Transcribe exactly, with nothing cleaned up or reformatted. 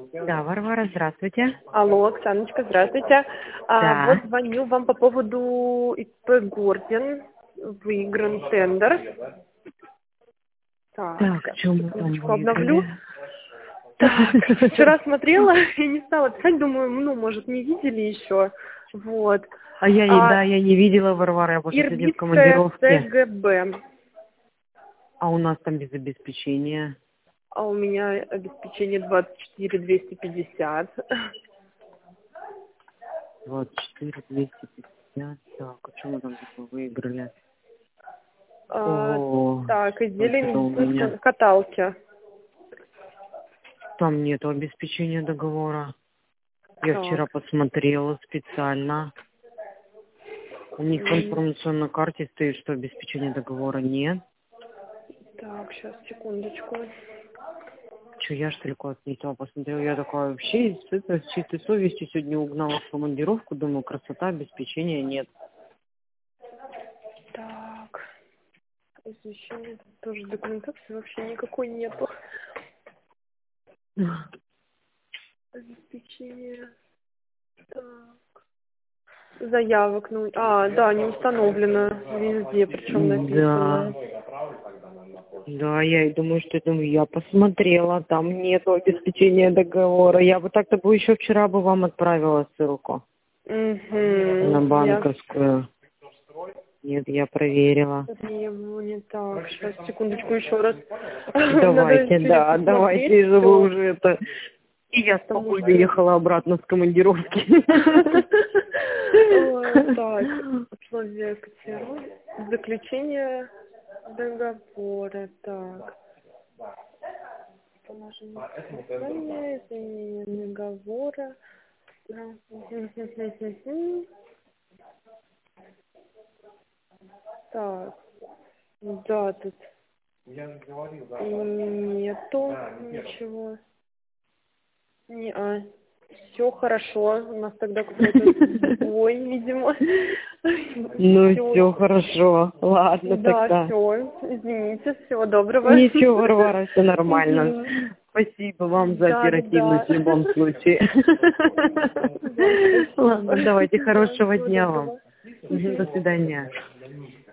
Да, Варвара, здравствуйте. Алло, Оксаночка, здравствуйте. А, Да. вот звоню вам по поводу ИП Гордин. Выигран тендер. Так, Так, сейчас, что мы там секундочку, обновлю. выиграли? Так, вчера смотрела и не стала писать, думаю, ну, может, не видели еще. Вот. А я не, да, А, я не видела, Варвара, я просто сегодня в Ирбитская командировке. ЦГБ. А у нас там без обеспечения. А у меня обеспечение двадцать четыре двести пятьдесят. двадцать четыре двести пятьдесят. Так, а что мы там такое выиграли? А, О, так, изделия это у медицинской меня. каталки. Там нету обеспечения договора. Я вчера Так. посмотрела специально. У них в м, информационной карте стоит, что обеспечения договора нет. Так, сейчас, секундочку. Че, я что ли куда-то не то посмотрела? Я такая вообще с, это, с чистой совестью сегодня угнала в командировку. Думаю, красота, обеспечения нет. Так, извещение, тут тоже документации вообще никакой нету. Обеспечение. Так. Заявок, ну, а, да, не установлено везде, причем Да, написано. да, я и думаю, что это я посмотрела, там нету обеспечения договора. Я бы так-то бы еще вчера бы вам отправила ссылку на Угу, я банковскую. Нет, я проверила. требования. Так, сейчас, секундочку, еще раз. Надо Давайте, сегодня да, давайте, посмотреть чтобы вы все. уже это... И я Потому спокойно что... ехала обратно с командировки. Ой, так, условия котировки, заключение договора, так. Положение соглашения, изменение договора. Да. Так, да, тут нету ничего. Не, а, все хорошо. У нас тогда какой-то сбой, видимо. Ну, Все. все хорошо. Ладно Да, тогда. все. Извините, всего доброго. Ничего, Варвара, все нормально. Мгм. Спасибо вам за Да, да, да. оперативность в любом случае. Вам спасибо. Ладно, давайте, Да, хорошего всего дня вам. доброго. Мгм, до свидания.